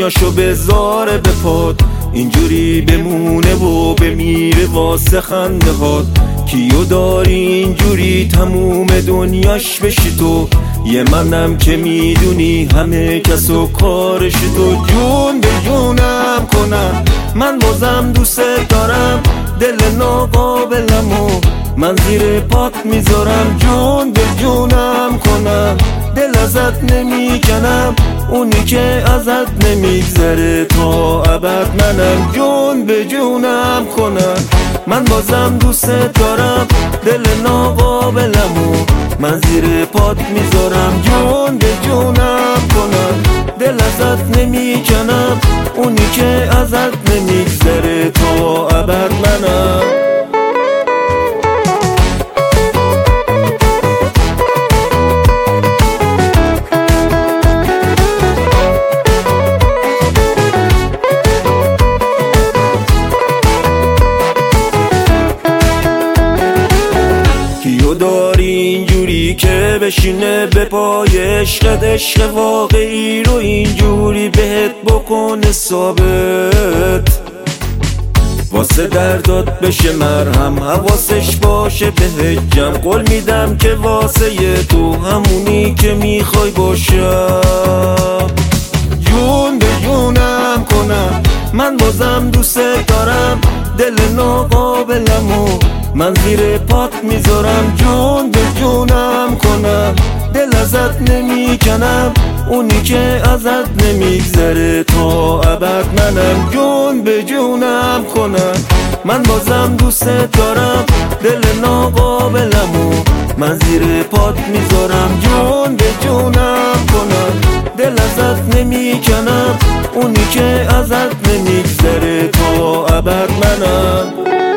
دنیاشو بذاره به پات، اینجوری بمونه و بمیره واسه خنده هات. کیو داری اینجوری تموم دنیاش بشی تو، یه منم که میدونی همه کس و کارش تو. جون به جونم کنم من بازم دوست دارم، دل ناقابلمو من زیر پات میذارم. جون به جونم کنم دل ازت نمیکنم، اونی که ازت نمیگذره تا ابد منم. جون به جونم کنم من بازم دوست دارم، دل ناقابلمو من زیر پات میذارم. جون به جونم کنم دل ازت نمیکنم، اونی که ازت نمیگذره تا ابد منم. داری اینجوری که بشینه به پای عشقت، عشق واقعی رو اینجوری بهت بکنه ثابت، واسه دردات بشه مرهم، حواسش باشه بهت جمع. قول میدم که واسه ی تو همونی که میخوای باشم. جون به جونم کنم من بازم دوست دارم، دل ناقابلمو من زیر پات میذارم. جون به جونم کنم دل ازت نمیکنم، اونی که ازت نمیگذره تا ابد منم. جون به جونم کنم من بازم دوست دارم، دل ناقابلمو من زیر پات میذارم. جون به جونم کنم دل ازت نمیکنم، اونی که ازت نمیگذره تا ابد منم.